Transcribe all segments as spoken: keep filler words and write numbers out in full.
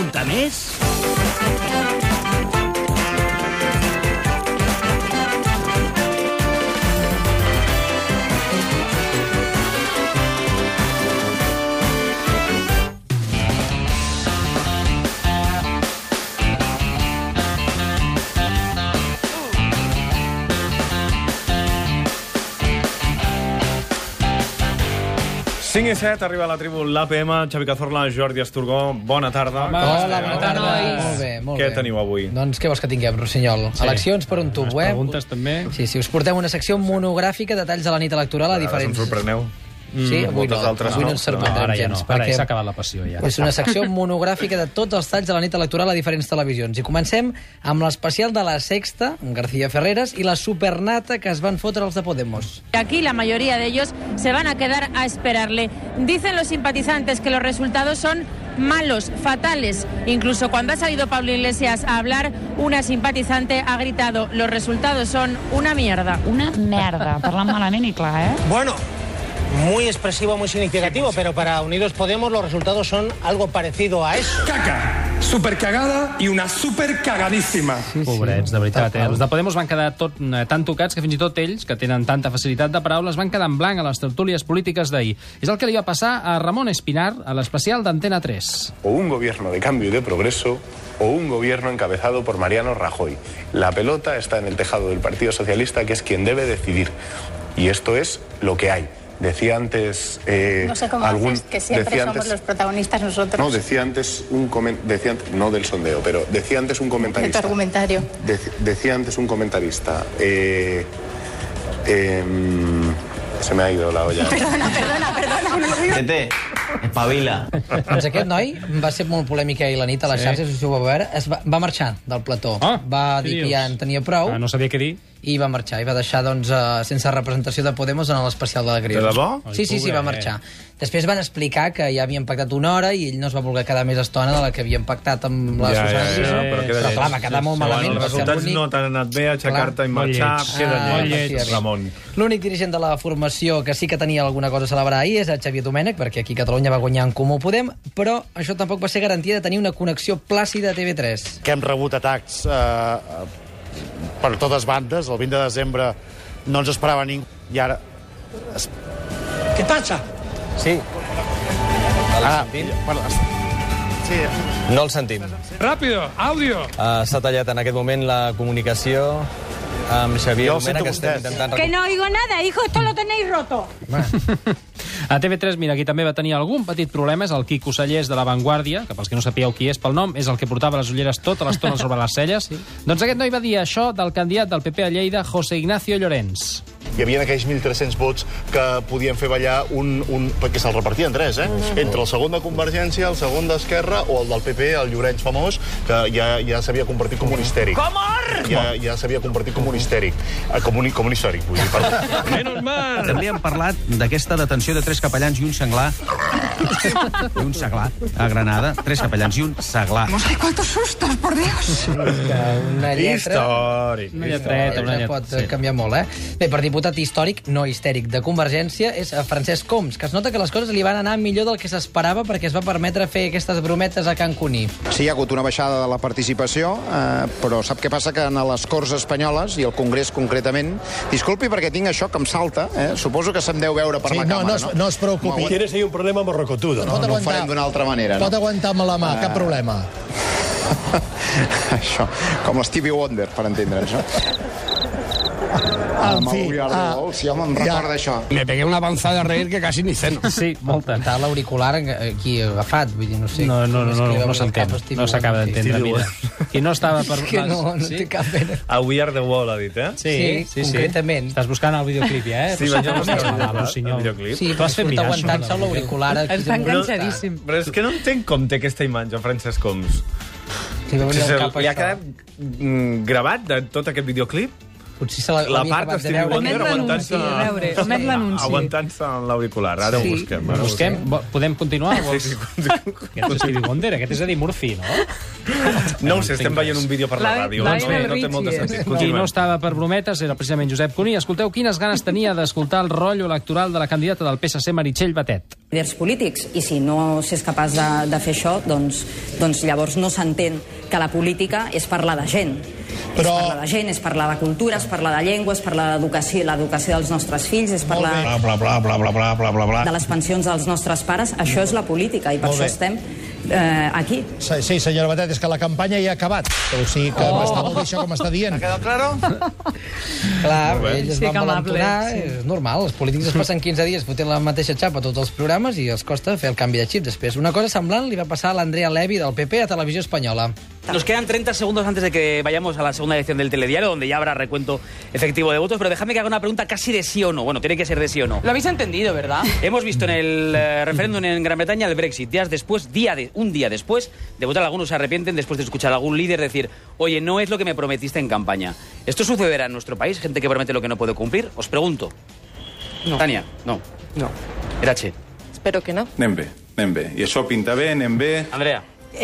pregunta més? cinc i set, arriba a la tribu l'A P M, Xavi Cazorla, Jordi Esturgó, bona tarda. Home, hola, bona tarda. Molt bé, molt Què bé. teniu avui? Doncs què vols que tinguem, Rossinyol? Sí. Eleccions per un tub, Unes eh? preguntes, també. Sí, sí, us portem una secció monogràfica de detalls de la nit electoral a diferents... Em sorpreneu. Sí, avui Moltes no, altres avui no no, ens però sorprendrem Ara ja no, gens. ara perquè ja s'ha acabat la passió, ja. És una secció monogràfica de tots els talls de la nit electoral a diferents televisions. I comencem amb l'especial de La Sexta, amb García Ferreras, i la supernata que es van fotre els de Podemos. Aquí la mayoría de ellos se van a quedar a esperarle. Dicen los simpatizantes que los resultados son malos, fatales. Incluso cuando ha salido Pablo Iglesias a hablar, una simpatizante ha gritado: los resultados son una mierda. Una merda, parlant malament i clar, eh? Bueno, muy expresivo, muy significativo, pero para Unidos Podemos los resultados son algo parecido a eso. Caca, super cagada i una super cagadíssima. Sí, sí. Pobrets, de veritat. Eh? Els de Podemos van quedar tot, eh, tan tocats que fins i tot ells, que tenen tanta facilitat de paraules, van quedar en blanc a les tertúlies polítiques d'ahir. És el que li va passar a Ramon Espinar a l'especial d'Antena tres. O un gobierno de cambio y de progreso o un gobierno encabezado por Mariano Rajoy. La pelota está en el tejado del Partido Socialista, que es quien debe decidir. Y esto es lo que hay. Decía antes... Eh, no sé cómo algún, haces, que siempre decía somos antes, los protagonistas nosotros. No, decía antes un comen, decía antes, no del sondeo, pero decía antes un De comentarista. tu argumentario. Dec, decía antes un comentarista. Eh, eh, se me ha ido la olla. Perdona, perdona, perdona. No lo digo. Tete, espavila. Doncs aquest noi va ser molt polèmica ahir la nit a les Sí. xarxes, si ho va veure, es va, va marxar del plató. Ah, va què dir que dius? ja en tenia prou Ah, no sabia què dir. i va marxar, i va deixar doncs, eh, sense representació de Podemos en l'especial de la Grius. De debò? Sí, sí, sí, va marxar. Després van explicar que ja havien pactat una hora i ell no es va voler quedar més estona de la que havien pactat amb la Ja, Susana ja, ja, Griso. però queda Però lleig. clar, va quedar molt Sí, malament. bueno, va els ser resultats l'únic- no t'han anat bé, aixecar-te i Molt marxar, lleig. queda Ah, lleig, efectivament. Ramon. L'únic dirigent de la formació que sí que tenia alguna cosa a celebrar ahir és el Xavier Domènech, perquè aquí a Catalunya va guanyar en Comú Podem, però això tampoc va ser garantia de tenir una connexió plàcida a T V tres. Que hem rebut atacs eh, per totes bandes. El vint de desembre no ens esperava ningú i ara... Es... ¿Qué pasa? Sí. Ara, bueno, es... sí. No el sentim. Ràpido, àudio. Uh, S'ha tallat en aquest moment la comunicació amb Xavier Jo el Domènech, sento que estem vostès. intentant... Que no oigo nada, hijo, esto lo tenéis roto. A T V tres, mira, aquí també va tenir algun petit problema, és el Quico Sallés de La Vanguardia, que pels que no sapíeu qui és pel nom, és el que portava les ulleres tota l'estona sobre les celles. Sí. Doncs aquest noi va dir això del candidat del P P a Lleida, José Ignacio Llorens. Hi havia aquells mil tres-cents vots que podien fer ballar un... un perquè se'l repartien tres, eh? Entre el segon de Convergència, el segon d'Esquerra o el del P P, el Llorenç famós, que ja, ja s'havia convertit com un histèric. Com Ja, ja s'havia convertit com un histèric. Eh, Com un, com un històric, vull dir, perdó. Menos mal. També han parlat d'aquesta detenció de tres capellans i un senglar. I un seglar a Granada. Tres capellans i un seglar. Ay, cuántos sustos, por Dios. Una lletra... Històric. Una lletreta, una lletra. Pot sí. canviar molt, eh? Bé, per diputat històric, no histèric, de Convergència, és Francesc Homs, que es nota que les coses li van anar millor del que s'esperava perquè es va permetre fer aquestes brometes a Can Cuní. Sí, hi ha hagut una baixada de la participació, eh, però sap què passa? Que en les Corts Espanyoles, i el Congrés concretament... Disculpi perquè tinc això que em salta, eh? Suposo que se'm deu veure per Sí, la no, càmera, no, es- no es preocupi. No, Tienes ahí un problema morrocotudo. no, no ho farem d'una altra manera, no? Pot aguantar amb la mà, cap problema. Això, com l'Stevie Wonder, per entendre'ns, no? En fi, ah, sí, home, em recorda això. Me pegué una avanzada de reír que casi ni ceno. Sí, molta. Està l'auricular aquí agafat, vull dir, no sé. No, no, no, com es no, creu no el s'entén. cap Stevie No s'acaba Wonder. d'entendre, Stevie mira. I no estava per... És que no, no té cap pena. A We Are The Wall, ha dit, eh? Sí, Sí, sí, sí. concretament. Estàs buscant el videoclip, ja, eh? Sí, vaig a buscar el Va, videoclip, Rossinyol. el videoclip. Sí, Tu has fet surt mirar, aguantant-se això, l'auricular. aquí. Està Però, enganxadíssim. però és que no entenc com té aquesta imatge, Francesc Homs. Sí, va O venir sigui, al cap li ha això. quedat mm, gravat de tot aquest videoclip? Potser se l'havia La part acabat de Stevie veure. Wonder Omet aguantant-se... l'anunci, a veure, omet l'anunci. Aguantant-se en l'auricular. Ara Sí. ho busquem. Ho Ara ho busquem? Vo- Podem continuar? Sí, sí, Aquest és Stevie Wonder, aquest és Eddie Murphy, no? No ho sé, estem veient un vídeo per la La- ràdio. la- No, no té molt de sentit. Qui no Continuem. estava per brometes era precisament Josep Cuní. Escolteu quines ganes tenia d'escoltar el rotllo electoral de la candidata del P S C, Meritxell Batet. Líders polítics, i si no s'és capaç de, de fer això, doncs, doncs llavors no s'entén que la política és parlar de gent. Però... És parlar de gent, és parlar de cultura, és parlar de llengua, és parlar d'educació, l'educació dels nostres fills, és parlar Bla, bla, bla, bla, bla, bla, bla, bla, bla. de les pensions dels nostres pares. Això és la política i per Molt això bé. estem eh, aquí. Sí, sí, senyora Batet, és que la campanya ja ha acabat. O sigui que oh. m'està molt bé això que m'està dient. Ha quedat claro? Clar, Molt bé. ells es Sí, van que valentonar, amable, sí. és normal. Els polítics es passen quinze dies fotent la mateixa xapa a tots els programes i els costa fer el canvi de xip després. Una cosa semblant li va passar a l'Andrea Levy del P P a Televisió Espanyola. Nos quedan treinta segundos antes de que vayamos a la segunda edición del telediario, donde ya habrá recuento efectivo de votos, pero dejadme que haga una pregunta casi de sí o no. Bueno, tiene que ser de sí o no. Lo habéis entendido, ¿verdad? Hemos visto en el eh, referéndum en Gran Bretaña el Brexit. Días después, día de, un día después de votar, algunos se arrepienten después de escuchar a algún líder decir, oye, no es lo que me prometiste en campaña. ¿Esto sucederá en nuestro país? Gente que promete lo que no puede cumplir. Os pregunto. No. Tania, no. No. Erache. Espero que no. Anem bé, anem bé. I això pinta bé, anem bé. Andrea.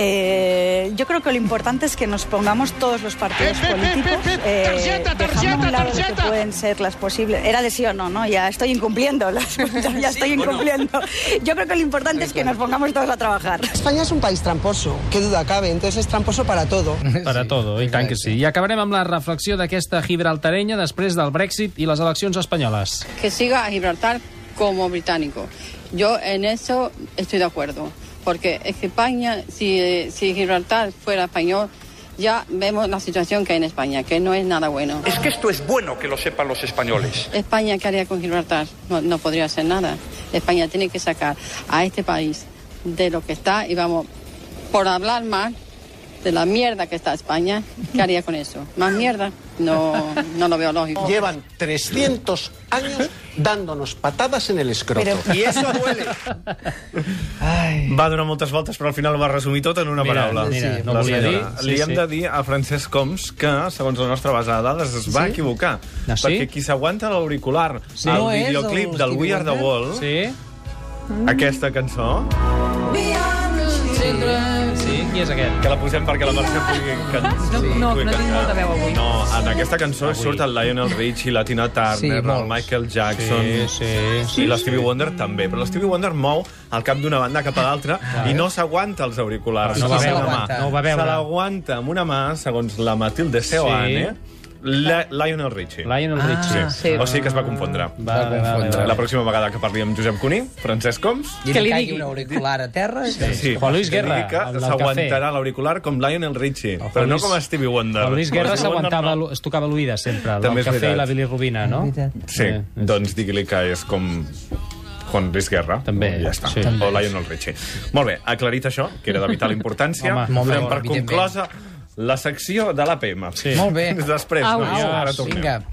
Eh, yo creo que lo importante es que nos pongamos todos los partidos políticos, eh, tarjeta, dejando a un tarjeta, lado lo que tarjeta. pueden ser las posibles. Era de sí o no, ¿no? Ya estoy incumpliendo, las- ya estoy ¿Sí o no? incumpliendo. Yo creo que lo importante es que nos pongamos todos a trabajar. España es un país tramposo, qué duda cabe, entonces es tramposo para todo. Per a todo, i tant que sí. I acabarem amb la reflexió d'aquesta gibraltarenya després del Brexit i les eleccions espanyoles. Que siga a Gibraltar como británico. Yo en eso estoy de acuerdo, porque es que España, si, si Gibraltar fuera español, ya vemos la situación que hay en España, que no es nada bueno. Es que esto es bueno que lo sepan los españoles. España, ¿qué haría con Gibraltar? No, no podría hacer nada. España tiene que sacar a este país de lo que está y vamos, por hablar más de la mierda que está España, ¿qué haría con eso? ¿Más mierda? No, no lo veo lógico. Llevan trescientos años dándonos patadas en el escroto. Pero- Y eso duele. Va donar moltes voltes, però al final ho va resumir tot en una Mira, paraula. mira, no La volia senyora. dir. Sí, Li hem sí. de dir a Francesc Homs que, segons la nostra base de dades, es va Sí? equivocar. Ah, sí? Perquè qui s'aguanta l'auricular Sí. al No és videoclip el del Stevie We Are the Wonder? World, Sí? aquesta cançó, Sí, qui és aquest? que la posem perquè la Mercè pugui, can... No, sí, no, pugui no tinc cantar. molta veu avui. No, en aquesta cançó Avui. surt el Lionel Richie, la Tina Turner, Sí, el molts. Michael Jackson... Sí, sí. I l'Stevie Wonder també, però l'Stevie Wonder mou el cap d'una banda cap a l'altra i no s'aguanta els auriculars. No amb va una veure, mà. no ho va veure. Se l'aguanta amb una mà, segons la Matilde Seoane, la, Lionel Richie. Lionel Ah, Richie. Sí. O sigui que es va confondre. Vale, vale, vale. La pròxima vegada que parli amb Josep Cuní, Francesc Homs, I Que li li caigui digui. un auricular a terra. sí, Juan Luis que Guerra, digui que el del s'aguantarà l'auricular com Lionel Richie, El però Juan no Luis- com Stevie Wonder. El Luis Guerra Stevie Wonder s'aguantava, no. es tocava l'oïda sempre, el També és cafè i veritat. la bilirrubina, no? Sí, Eh, doncs digui-li que és com Juan Luis Guerra. També, I ja està. sí. O Lionel Richie. Molt bé, aclarit això, que era de vital importància, Home, molt bé, donem per evidentment. conclosa la secció de l'A P M. Sí. Molt bé. Després, Au, doncs, au, ara tornem. Vinga.